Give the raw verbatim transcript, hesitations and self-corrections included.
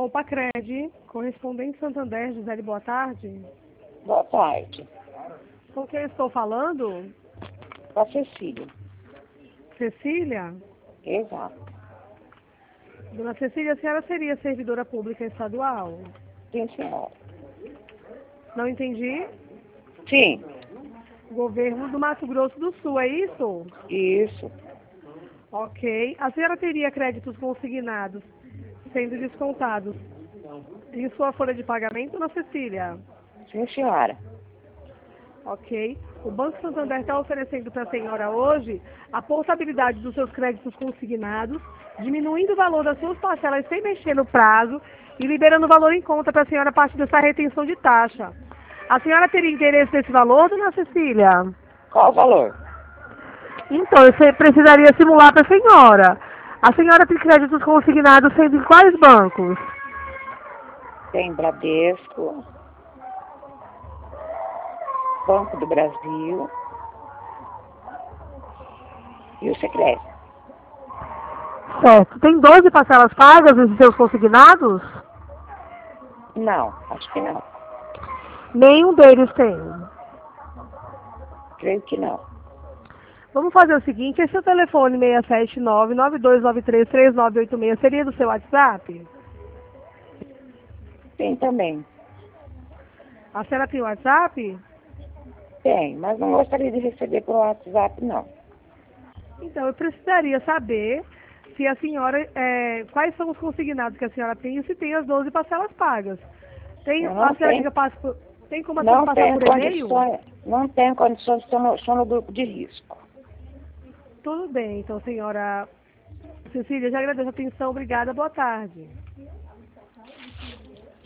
Compacred, correspondente Santander, Gisele, boa tarde. Boa tarde. Com quem eu estou falando? Com a Cecília. Cecília? Exato. Dona Cecília, a senhora seria servidora pública estadual? Sim, senhora. Não entendi? Sim. Governo do Mato Grosso do Sul, é isso? Isso. Ok. A senhora teria créditos consignados sendo descontados em sua folha de pagamento, Dona Cecília? Sim, senhora. Ok. O Banco Santander está oferecendo para a senhora hoje a portabilidade dos seus créditos consignados, diminuindo o valor das suas parcelas sem mexer no prazo e liberando o valor em conta para a senhora a partir dessa retenção de taxa. A senhora teria interesse nesse valor, Dona Cecília? Qual o valor? Então, você precisaria simular para a senhora. A senhora tem créditos consignados sendo em quais bancos? Tem Bradesco, Banco do Brasil e o Secret. Certo. Tem doze parcelas pagas nesses seus consignados? Não, acho que não. Nenhum deles tem. Creio que não. Vamos fazer o seguinte, esse é o telefone seis sete nove, nove dois nove três, três nove oito seis, seria do seu WhatsApp? Tem também. A senhora tem WhatsApp? Tem, mas não gostaria de receber por WhatsApp, não. Então, eu precisaria saber se a senhora, é, quais são os consignados que a senhora tem e se tem as doze parcelas pagas. Tem, Eu a não senhora tenho, que passa por, tem como a senhora não passar tenho por e-mail? condições, não tenho condições, estou no, estou no grupo de risco. Tudo bem, então, senhora Cecília, já agradeço a atenção, obrigada, boa tarde.